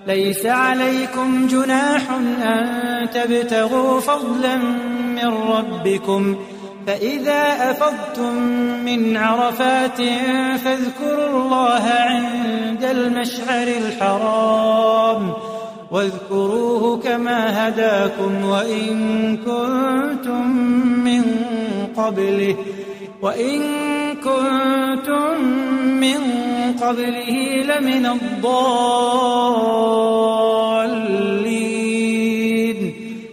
ليس عليكم جناح أن تبتغوا فضلا من ربكم، فإذا أفضتم من عرفات فاذكروا الله عند المشعر الحرام، واذكروه كما هداكم وإن كنتم من قبله لمن الضالين.